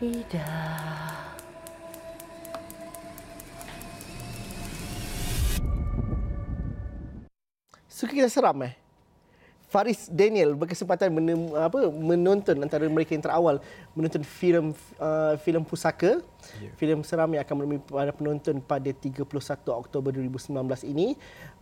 Ida. Suka kisah seram Faris Daniel berkesempatan menonton antara mereka yang terawal menonton filem Pusaka, filem seram yang akan menemui para penonton pada 31 Oktober 2019 ini.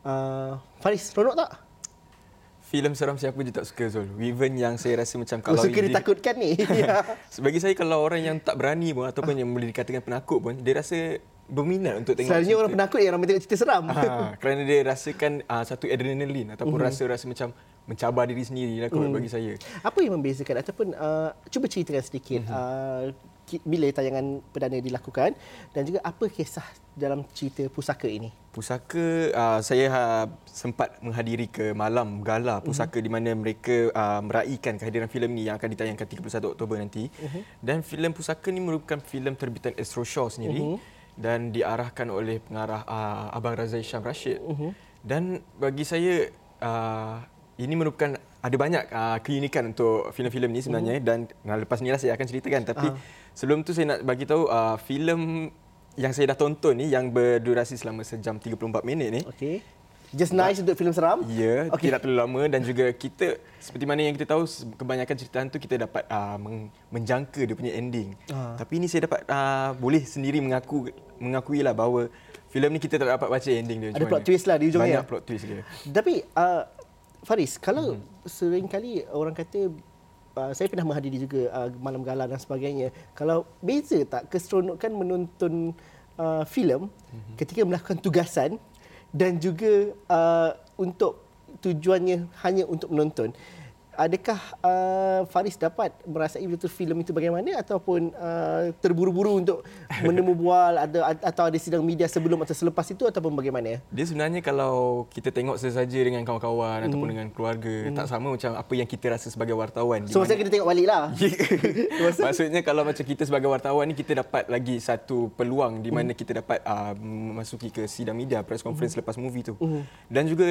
Faris, seronok tak? Filem seram siapa je tak suka, Zul. Even yang saya rasa macam kalau suka ditakutkan ni. Bagi saya, kalau orang yang tak berani pun ataupun yang boleh dikatakan penakut pun, dia rasa berminat untuk tengok. Selalunya orang penakut yang ramai tengok cerita seram. Kerana dia rasakan satu adrenalin ataupun rasa macam mencabar diri sendiri lah kot bagi saya. Apa yang membezakan ataupun cuba ceritakan sedikit bila tayangan perdana dilakukan dan juga apa kisah dalam cerita Pusaka ini? Pusaka, saya sempat menghadiri ke malam gala Pusaka di mana mereka meraihkan kehadiran filem ni yang akan ditayangkan 31 Oktober nanti. Dan filem Pusaka ni merupakan filem terbitan Astro Shaw sendiri dan diarahkan oleh pengarah Abang Razai Syam Rashid. Dan bagi saya ini merupakan ada banyak keunikan untuk filem-filem ni sebenarnya dan lepas ni lah saya akan ceritakan. Tapi sebelum tu saya nak bagi tahu filem yang saya dah tonton ni yang berdurasi selama sejam 34 minit ni. Okey. Just nice untuk filem seram? Ya, tidak terlalu lama dan juga kita seperti mana yang kita tahu kebanyakan cerita tu kita dapat menjangka dia punya ending. Tapi ini saya dapat boleh sendiri mengakui lah bahawa filem ni kita tak dapat baca ending dia. Ada plot twist lah di hujungnya. Banyak plot twist dia. Tapi Faris, kalau sering kali orang kata saya pernah menghadiri juga malam gala dan sebagainya. Kalau beza tak keseronokan menonton filem ketika melakukan tugasan dan juga untuk tujuannya hanya untuk menonton? Adakah Faris dapat merasai betul filem itu bagaimana ataupun terburu-buru untuk menemu bual atau ada sidang media sebelum atau selepas itu ataupun bagaimana? Dia sebenarnya kalau kita tengok sesaja dengan kawan-kawan ataupun dengan keluarga, tak sama macam apa yang kita rasa sebagai wartawan. So maksudnya kita tengok balik lah. Maksudnya kalau macam kita sebagai wartawan ni, kita dapat lagi satu peluang di mana kita dapat memasuki ke sidang media, press conference lepas movie tu. Dan juga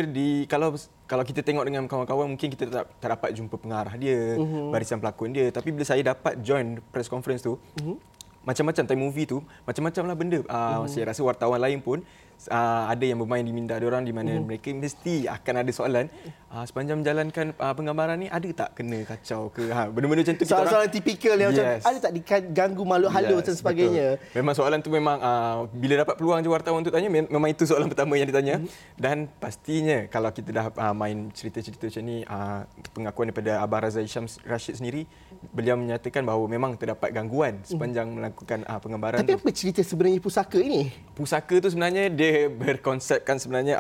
kalau kita tengok dengan kawan-kawan, mungkin kita tak dapat jumpa pengarah dia, barisan pelakon dia. Tapi bila saya dapat join press conference tu, macam-macam time movie tu, macam-macam lah benda. Saya rasa wartawan lain pun ada yang bermain di minda diorang di mana mereka mesti akan ada soalan sepanjang menjalankan penggambaran ni, ada tak kena kacau ke benda-benda macam tu. Soalan-soalan tipikal yang macam ada tak diganggu makhluk halus dan sebagainya. Betul. Memang soalan tu memang bila dapat peluang je wartawan untuk tanya, memang itu soalan pertama yang ditanya. Dan pastinya kalau kita dah main cerita-cerita macam ni, pengakuan daripada Abang Razai Syam Rashid sendiri, beliau menyatakan bahawa memang terdapat gangguan sepanjang melakukan penggambaran. Tapi apa cerita sebenarnya Pusaka ini? Pusaka tu sebenarnya dia berkonsepkan sebenarnya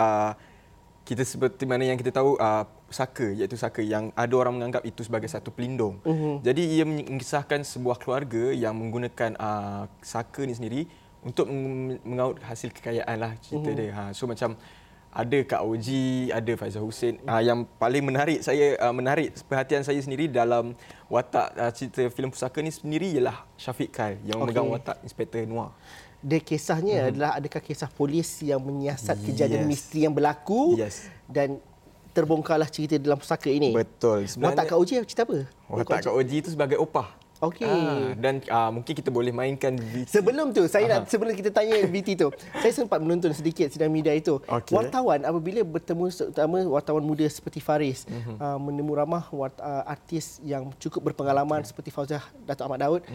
kita seperti mana yang kita tahu saka, iaitu saka yang ada orang menganggap itu sebagai satu pelindung. Jadi ia mengisahkan sebuah keluarga yang menggunakan saka ni sendiri untuk mengaut hasil kekayaan lah cerita dia. So macam ada Kak Oji, ada Faizal Hussein. Yang paling menarik perhatian saya sendiri dalam watak cerita filem Pusaka ni sendiri ialah Syafiq Kyle yang memegang watak Inspektor Noir. Dia kisahnya adalah adakah kisah polis yang menyiasat kejadian misteri yang berlaku dan terbongkarlah cerita dalam Pusaka ini. Betul. Watak Kak Oji cerita apa? Watak Kak Oji itu sebagai opah. Okey. Dan mungkin kita boleh mainkan VT. Sebelum tu, sebelum kita tanya VT tu, saya sempat menonton sedikit sidang media itu. Wartawan apabila bertemu terutama wartawan muda seperti Faris, menemu ramah artis yang cukup berpengalaman seperti Fauzah Datuk Ahmad Daud,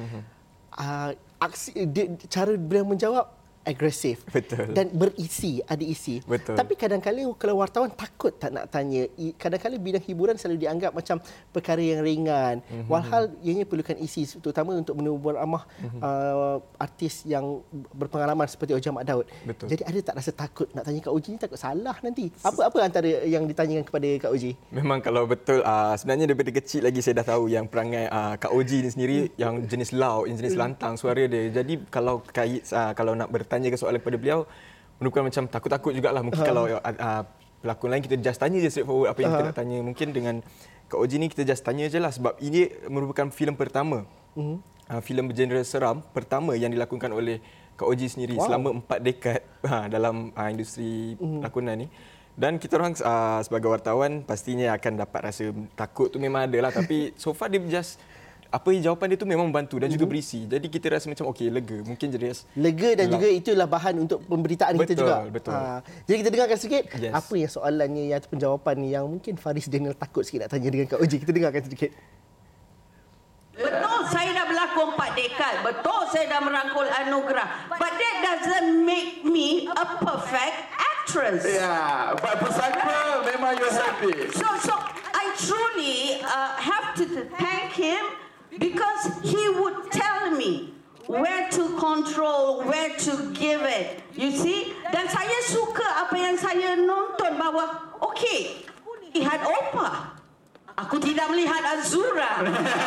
cara beliau menjawab agresif. Betul. Dan berisi, ada isi. Betul. Tapi kadang-kadang kalau wartawan takut tak nak tanya, kadang-kadang bidang hiburan selalu dianggap macam perkara yang ringan. Walhal ianya perlukan isi, terutama untuk menemubuat ramah artis yang berpengalaman seperti Oji Ahmad Daud. Betul. Jadi ada tak rasa takut nak tanya Kak Oji ni, takut salah nanti? Apa antara yang ditanyakan kepada Kak Oji? Memang kalau betul, sebenarnya daripada kecil lagi saya dah tahu yang perangai Kak Oji ni sendiri yang jenis laut, yang jenis lantang suara dia. Jadi kalau nak bertanya ke soalan kepada beliau, merupakan macam takut-takut jugalah. Mungkin kalau pelakon lain kita just tanya je straightforward apa yang kita nak tanya. Mungkin dengan Kak Oji ni kita just tanya je lah sebab ini merupakan filem pertama. Filem bergenre seram pertama yang dilakukan oleh Kak Oji sendiri selama 4 dekad dalam industri lakonan ni. Dan kita orang sebagai wartawan pastinya akan dapat rasa takut tu memang ada lah. Tapi so far dia just apa jawapan dia tu memang membantu dan juga berisi. Jadi kita rasa macam okey, lega. Mungkin jadi lega dan juga itulah bahan untuk pemberitaan kita juga. Betul. Jadi kita dengarkan sikit Yes. apa yang soalannya ataupun jawapan yang mungkin Faris Daniel takut sikit nak tanya dengan Kak Oji. Kita dengarkan sedikit. Betul saya dah berlakon 4 dekad. Betul saya dah merangkul anugerah. But that doesn't make me a perfect actress. Yeah, but Pusaka memang you're happy. So I truly have to thank him because he would tell me where to control, where to give it. You see? Dan saya suka apa yang saya nonton bahawa, okey, lihat Opa. Aku tidak melihat Azura.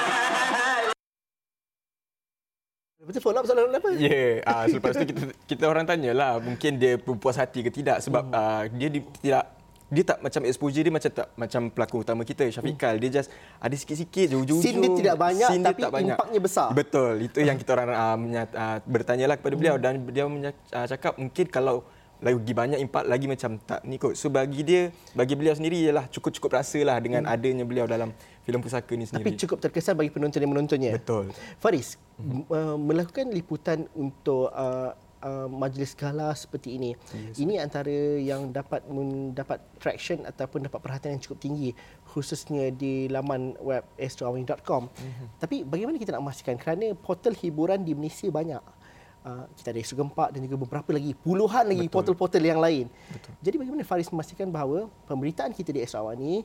Betul, follow up soalan apa? Ya, selepas tu kita orang tanyalah mungkin dia puas hati ke tidak sebab dia tak macam exposure dia macam pelakon utama kita Syafiqal. Dia just ada sikit-sikit je ujung-ujung. Scene dia tidak banyak tapi impaknya besar. Betul. Itu yang kita orang bertanyalah kepada beliau dan dia cakap mungkin kalau lagi banyak impak lagi macam tak ni kot. So bagi beliau sendiri ialah cukup rasalah dengan adanya beliau dalam filem Pusaka ni sendiri. Tapi cukup terkesan bagi penonton yang menontonnya. Betul. Faris, melakukan liputan untuk majlis gala seperti ini. Yes. Ini antara yang dapat mendapat traction ataupun dapat perhatian yang cukup tinggi khususnya di laman web astroawani.com. Tapi bagaimana kita nak memastikan kerana portal hiburan di Malaysia banyak. Kita ada Astro Gempak dan juga beberapa lagi, puluhan lagi portal-portal yang lain. Betul. Jadi bagaimana Faris memastikan bahawa pemberitaan kita di Astro Awani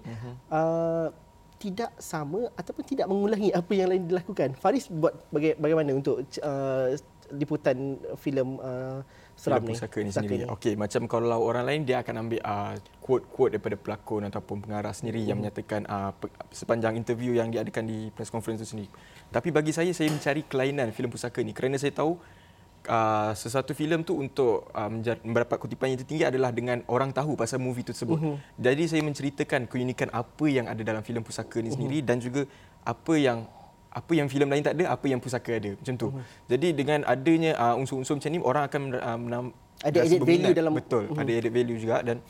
tidak sama ataupun tidak mengulangi apa yang lain dilakukan? Faris buat bagaimana untuk liputan filem seram ni? Pusaka ni sendiri. Okey, macam kalau orang lain dia akan ambil quote-quote daripada pelakon ataupun pengarah sendiri yang menyatakan sepanjang interview yang diadakan di press conference itu sendiri. Tapi bagi saya mencari kelainan filem Pusaka ni kerana saya tahu sesuatu filem tu untuk mendapat kutipan yang tertinggi adalah dengan orang tahu pasal movie tu tersebut. Jadi saya menceritakan keunikan apa yang ada dalam filem Pusaka ni sendiri dan juga apa yang filem lain tak ada, apa yang Pusaka ada. Macam tu. Jadi dengan adanya unsur-unsur macam ni orang akan ada added value dalam ada added value juga dan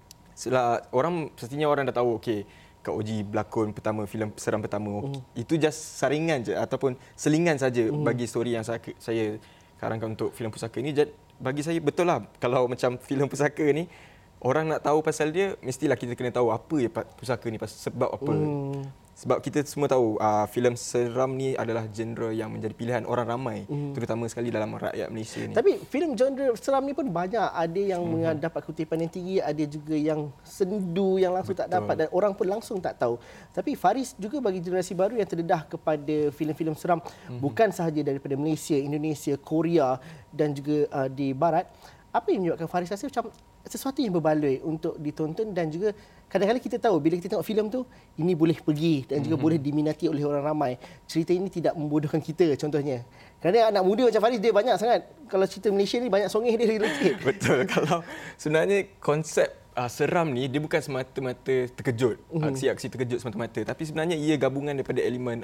pastinya orang dah tahu okey Kak Oji berlakon pertama filem seram pertama. Itu just saringan je ataupun selingan saja bagi story yang saya karangkan untuk filem Pusaka ni. Bagi saya betul lah kalau macam filem Pusaka ni orang nak tahu pasal dia mestilah kita kena tahu apa ya Pusaka ni sebab apa. Sebab kita semua tahu filem seram ni adalah genre yang menjadi pilihan orang ramai terutama sekali dalam rakyat Malaysia ni. Tapi filem genre seram ni pun banyak, ada yang mendapat kutipan yang tinggi, ada juga yang sendu yang langsung tak dapat dan orang pun langsung tak tahu. Tapi Faris juga bagi generasi baru yang terdedah kepada filem-filem seram bukan sahaja daripada Malaysia, Indonesia, Korea dan juga di barat. Apa yang menyebabkan Faris rasa macam sesuatu yang berbaloi untuk ditonton dan juga kadang-kadang kita tahu bila kita tengok filem tu ini boleh pergi dan juga boleh diminati oleh orang ramai. Cerita ini tidak membodohkan kita contohnya. Kerana anak muda macam Faris dia banyak sangat. Kalau cerita Malaysia ni banyak songeh dia sikit. Betul. Kalau sebenarnya konsep seram ni dia bukan semata-mata terkejut, aksi-aksi terkejut semata-mata, tapi sebenarnya ia gabungan daripada elemen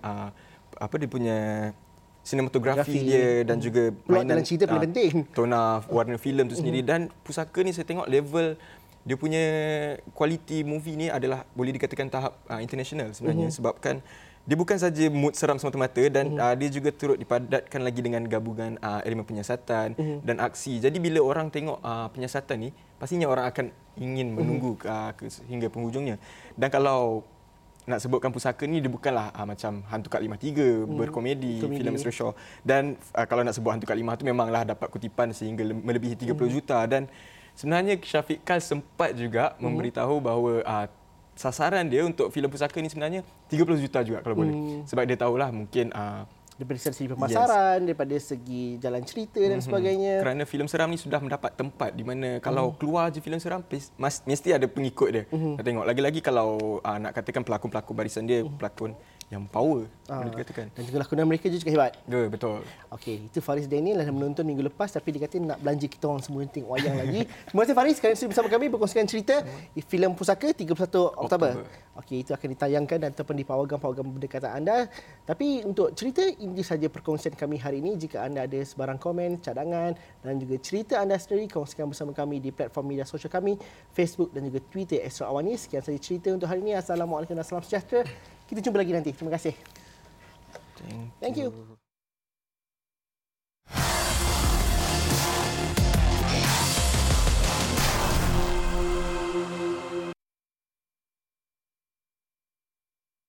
dia punya sinematografi dia dan juga mainan dalam cerita paling penting. Tona warna filem tu sendiri dan Pusaka ni saya tengok level dia punya quality movie ni adalah boleh dikatakan tahap international sebenarnya sebabkan dia bukan saja mood seram semata-mata dan dia juga turut dipadatkan lagi dengan gabungan elemen penyiasatan dan aksi. Jadi bila orang tengok penyiasatan ni pastinya orang akan ingin menunggu hingga penghujungnya. Dan kalau nak sebutkan Pusaka ni dia bukanlah macam Hantu Kak Limah 3 berkomedi filem Mr. Shaw dan kalau nak sebut Hantu Kak Limah tu memanglah dapat kutipan sehingga melebihi 30 juta dan sebenarnya Syafiqal sempat juga memberitahu bahawa sasaran dia untuk filem Pusaka ni sebenarnya 30 juta juga kalau boleh sebab dia tahulah mungkin daripada segi pemasaran, daripada segi jalan cerita dan sebagainya. Kerana filem seram ni sudah mendapat tempat di mana kalau keluar je filem seram mesti ada pengikut dia. Kita tengok lagi-lagi kalau nak katakan pelakon-pelakon barisan dia pelakon yang power boleh dikatakan. Dan juga lakonan mereka juga hebat. Ya, betul. Okey, itu Faris Daniel dah menonton minggu lepas tapi dia kata nak belanja kita orang semua tengok wayang lagi. Terima kasih Faris kerana sudi bersama kami berkongsikan cerita filem Pusaka 31 Oktober. Okey, itu akan ditayangkan dan ataupun di pawagam-pawagam berdekatan anda. Tapi untuk cerita ini saja perkongsian kami hari ini. Jika anda ada sebarang komen, cadangan dan juga cerita anda sendiri, kongsikan bersama kami di platform media sosial kami, Facebook dan juga Twitter Astro Awani. Sekian saja cerita untuk hari ini. Assalamualaikum dan salam sejahtera. Kita jumpa lagi nanti. Terima kasih. Thank you.